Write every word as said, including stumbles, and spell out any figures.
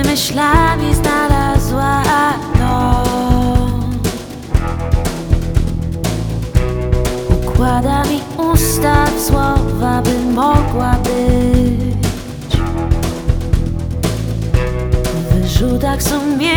myślami znalazła dom. Układa mi usta w słowa, by mogła być. W wyrzutach sumienia